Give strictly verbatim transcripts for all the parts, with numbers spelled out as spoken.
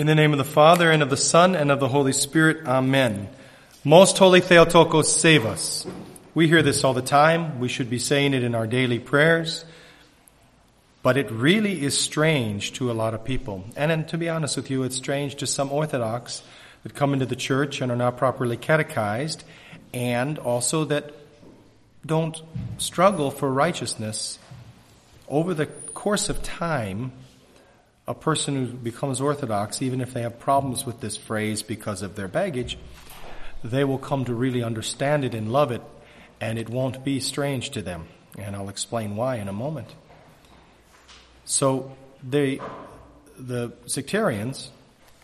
In the name of the Father, and of the Son, and of the Holy Spirit, Amen. Most Holy Theotokos, save us. We hear this all the time. We should be saying it in our daily prayers. But it really is strange to a lot of people. And, and to be honest with you, it's strange to some Orthodox that come into the church and are not properly catechized, and also that don't struggle for righteousness. Over the course of time, a person who becomes Orthodox, even if they have problems with this phrase because of their baggage, they will come to really understand it and love it, and it won't be strange to them. And I'll explain why in a moment. So they, the sectarians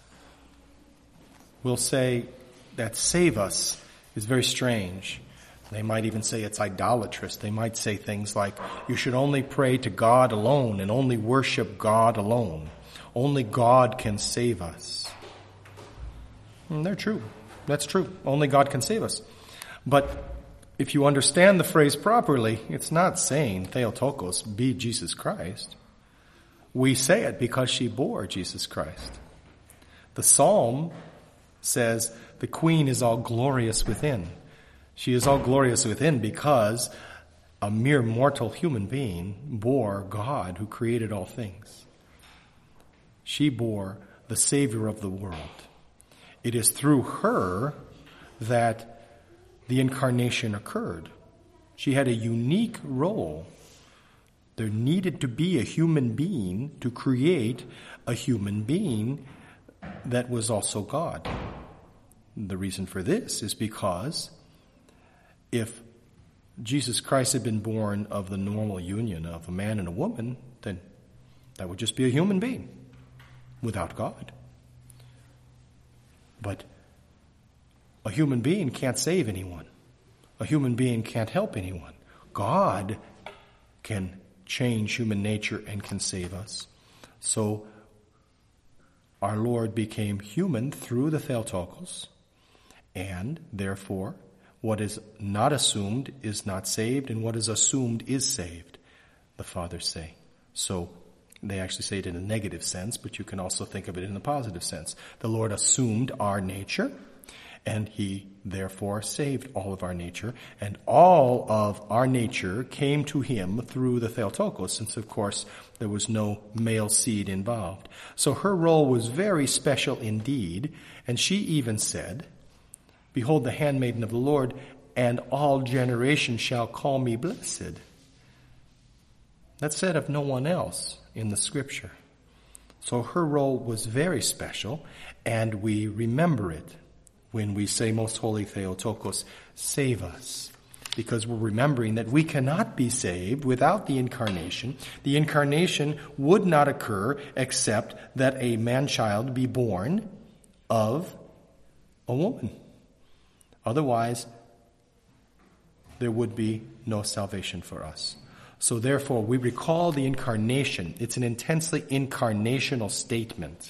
will say that save us is very strange. They might even say it's idolatrous. They might say things like, you should only pray to God alone and only worship God alone. Only God can save us. And they're true. That's true. Only God can save us. But if you understand the phrase properly, it's not saying Theotokos, be Jesus Christ. We say it because she bore Jesus Christ. The psalm says the queen is all glorious within. She is all glorious within because a mere mortal human being bore God who created all things. She bore the Savior of the world. It is through her that the incarnation occurred. She had a unique role. There needed to be a human being to create a human being that was also God. The reason for this is because if Jesus Christ had been born of the normal union of a man and a woman, then that would just be a human being without God. But a human being can't save anyone. A human being can't help anyone. God can change human nature and can save us. So our Lord became human through the Theotokos, and therefore what is not assumed is not saved, and what is assumed is saved, the fathers say. So they actually say it in a negative sense, but you can also think of it in a positive sense. The Lord assumed our nature, and he therefore saved all of our nature, and all of our nature came to him through the Theotokos, since of course there was no male seed involved. So her role was very special indeed, and she even said, behold the handmaiden of the Lord, and all generations shall call me blessed. That's said of no one else in the scripture. So her role was very special, and we remember it when we say, Most Holy Theotokos, save us. Because we're remembering that we cannot be saved without the incarnation. The incarnation would not occur except that a man-child be born of a woman. Otherwise, there would be no salvation for us. So therefore, we recall the incarnation. It's an intensely incarnational statement.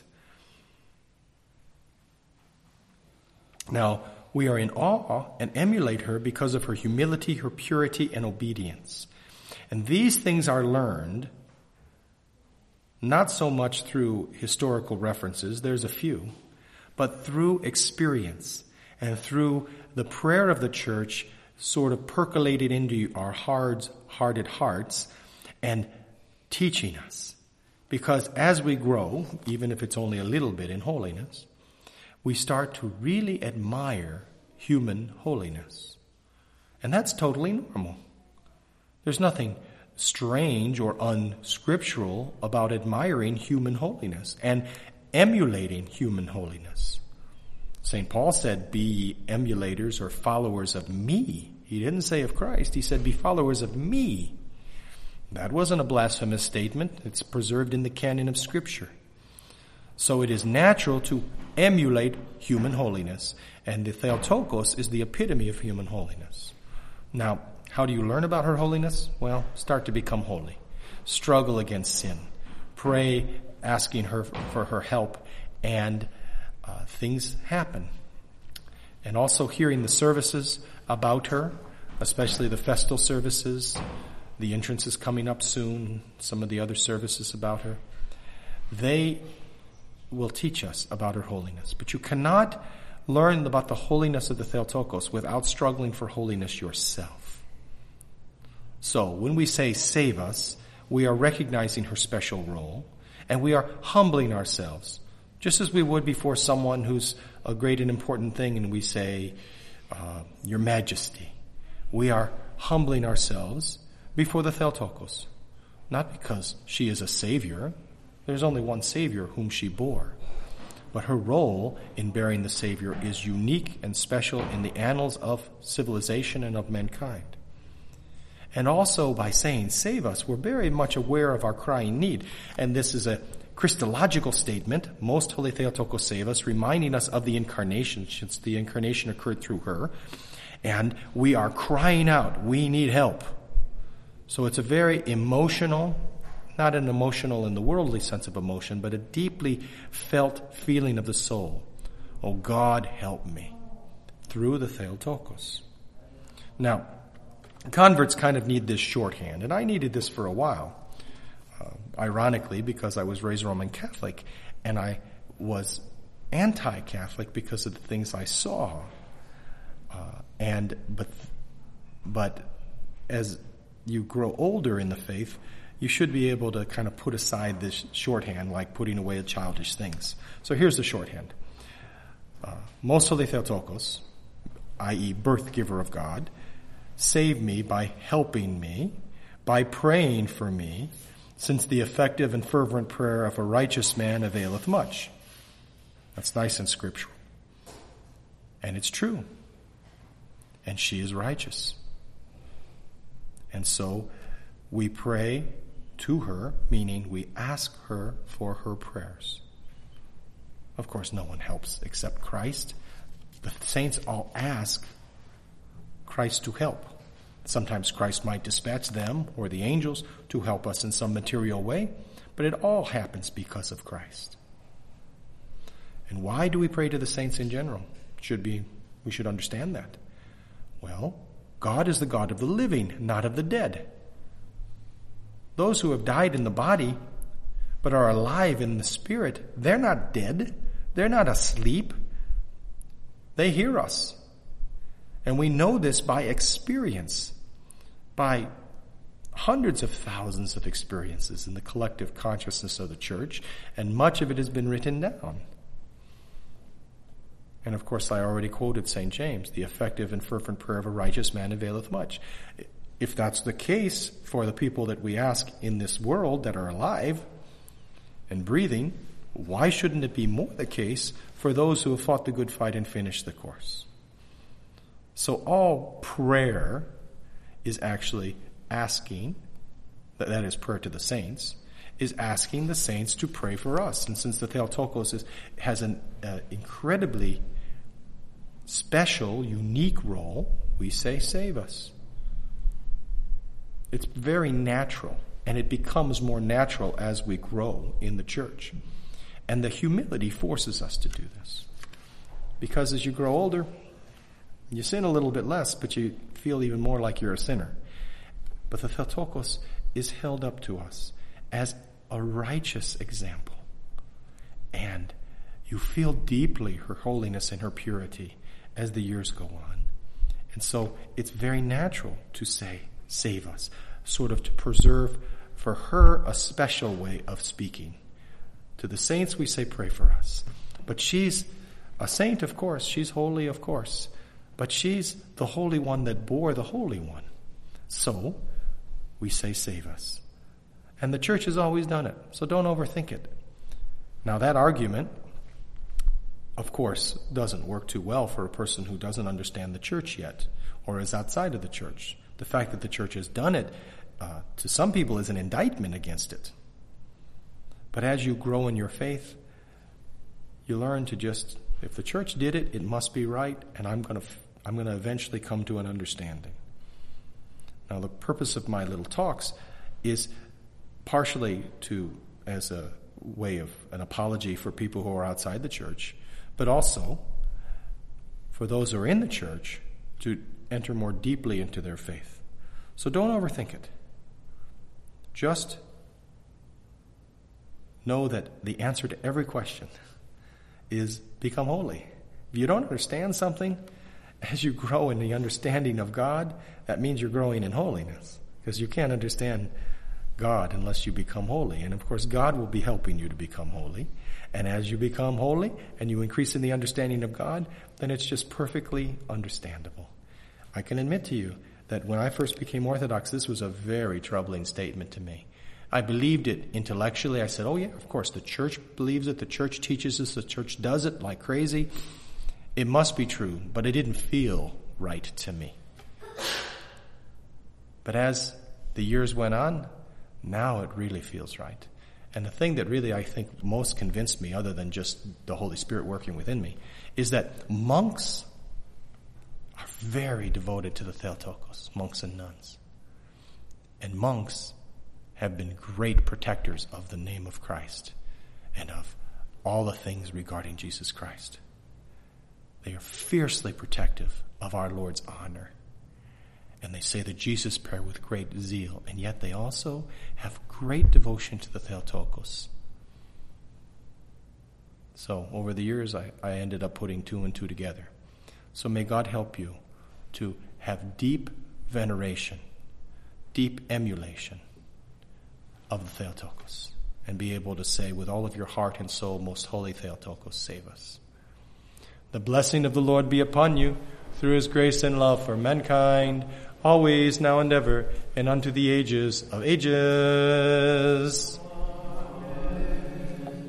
Now, we are in awe and emulate her because of her humility, her purity, and obedience. And these things are learned not so much through historical references, there's a few, but through experience and through the prayer of the church sort of percolated into our hard-hearted hearts and teaching us. Because as we grow, even if it's only a little bit in holiness, we start to really admire human holiness. And that's totally normal. There's nothing strange or unscriptural about admiring human holiness and emulating human holiness. Saint Paul said, be ye emulators or followers of me. He didn't say of Christ. He said, be followers of me. That wasn't a blasphemous statement. It's preserved in the canon of Scripture. So it is natural to emulate human holiness. And the Theotokos is the epitome of human holiness. Now, how do you learn about her holiness? Well, start to become holy. Struggle against sin. Pray asking her for her help, and Uh, things happen. And also hearing the services about her, especially the festal services, the entrance is coming up soon, some of the other services about her. They will teach us about her holiness. But you cannot learn about the holiness of the Theotokos without struggling for holiness yourself. So when we say save us, we are recognizing her special role, and we are humbling ourselves, just as we would before someone who's a great and important thing, and we say, uh, Your Majesty. We are humbling ourselves before the Theotokos, not because she is a savior. There's only one Savior whom she bore. But her role in bearing the Savior is unique and special in the annals of civilization and of mankind. And also by saying, save us, we're very much aware of our crying need. And this is a Christological statement, Most Holy Theotokos, save us, reminding us of the Incarnation, since the Incarnation occurred through her. And we are crying out, we need help. So it's a very emotional, not an emotional in the worldly sense of emotion, but a deeply felt feeling of the soul. Oh God, help me, through the Theotokos. Now, converts kind of need this shorthand, and I needed this for a while. Uh, ironically, because I was raised Roman Catholic, and I was anti-Catholic because of the things I saw. Uh, and but but as you grow older in the faith, you should be able to kind of put aside this shorthand, like putting away childish things. So here's the shorthand. Uh, Most Holy Theotokos, that is birth giver of God, save me by helping me, by praying for me, since the effective and fervent prayer of a righteous man availeth much. That's nice and scriptural. And it's true. And she is righteous. And so we pray to her, meaning we ask her for her prayers. Of course, no one helps except Christ. The saints all ask Christ to help. Sometimes Christ might dispatch them or the angels to help us in some material way, but it all happens because of Christ. And why do we pray to the saints in general? Should be, we should understand that. Well, God is the God of the living, not of the dead. Those who have died in the body, but are alive in the spirit, they're not dead. They're not asleep. They hear us. And we know this by experience, by hundreds of thousands of experiences in the collective consciousness of the church, and much of it has been written down. And of course, I already quoted Saint James, the effective and fervent prayer of a righteous man availeth much. If that's the case for the people that we ask in this world that are alive and breathing, why shouldn't it be more the case for those who have fought the good fight and finished the course? So all prayer is actually asking, that is prayer to the saints, is asking the saints to pray for us. And since the Theotokos is, has an uh, incredibly special, unique role, we say, save us. It's very natural, and it becomes more natural as we grow in the church. And the humility forces us to do this. Because as you grow older, you sin a little bit less, but you feel even more like you're a sinner. But the Theotokos is held up to us as a righteous example. And you feel deeply her holiness and her purity as the years go on. And so it's very natural to say, save us, sort of to preserve for her a special way of speaking. To the saints we say, pray for us. But she's a saint, of course. She's holy, of course. But she's the Holy One that bore the Holy One. So we say, save us. And the church has always done it, so don't overthink it. Now that argument, of course, doesn't work too well for a person who doesn't understand the church yet, or is outside of the church. The fact that the church has done it, uh, to some people, is an indictment against it. But as you grow in your faith, you learn to just, if the church did it, it must be right, and I'm going to, I'm going to eventually come to an understanding. Now, the purpose of my little talks is partially to, as a way of an apology for people who are outside the church, but also for those who are in the church to enter more deeply into their faith. So don't overthink it. Just know that the answer to every question is become holy. If you don't understand something, as you grow in the understanding of God, that means you're growing in holiness, because you can't understand God unless you become holy. And of course, God will be helping you to become holy. And as you become holy and you increase in the understanding of God, then it's just perfectly understandable. I can admit to you that when I first became Orthodox, this was a very troubling statement to me. I believed it intellectually. I said, oh yeah, of course, the church believes it. The church teaches us. The church does it like crazy. It must be true, but it didn't feel right to me. But as the years went on, now it really feels right. And the thing that really I think most convinced me, other than just the Holy Spirit working within me, is that monks are very devoted to the Theotokos, monks and nuns. And monks have been great protectors of the name of Christ and of all the things regarding Jesus Christ. They are fiercely protective of our Lord's honor. And they say the Jesus prayer with great zeal, and yet they also have great devotion to the Theotokos. So over the years, I, I ended up putting two and two together. So may God help you to have deep veneration, deep emulation of the Theotokos, and be able to say with all of your heart and soul, most holy Theotokos, save us. The blessing of the Lord be upon you through his grace and love for mankind, always, now and ever, and unto the ages of ages.